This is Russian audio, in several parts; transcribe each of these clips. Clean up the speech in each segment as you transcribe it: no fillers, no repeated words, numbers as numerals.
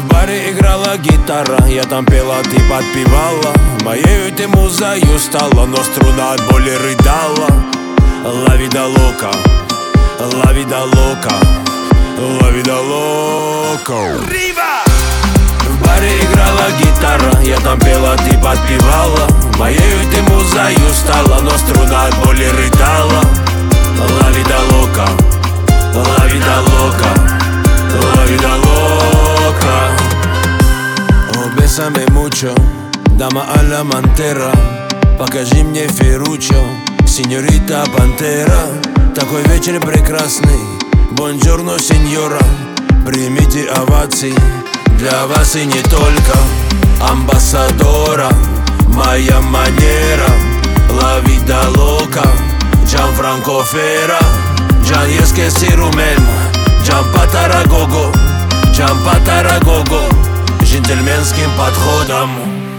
В баре играла гитара, я там пела, ты подпевала. Моею ты музою стала, но струна от боли рыдала. La vida loca, la vida loca, la vida loca. В баре играла гитара, я там пела, ты подпевала. Моею ты музою стала, но струна от боли рыдала. La vida loca, la vida loca, la vida loca. Oh, bésame mucho, dama a la mantera. Покажи мне Ферруччо, сеньорита Пантера. Такой вечер прекрасный, бонжорно, сеньора. Примите овации для вас и не только. Амбассадора, моя манера. La vida loca, Gianfranco Fera. Gian Ieske Rumel, Gian Pataragogo, Gian Pataragogo. Джентльменским подходом.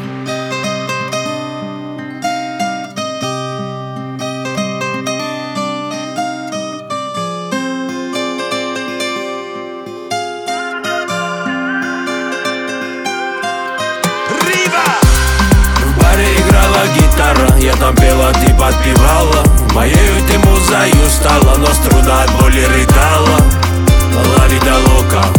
В баре играла гитара, я там пела, ты подпевала. Моею ты музою стала, но струна от боли рыдала. La vida loca,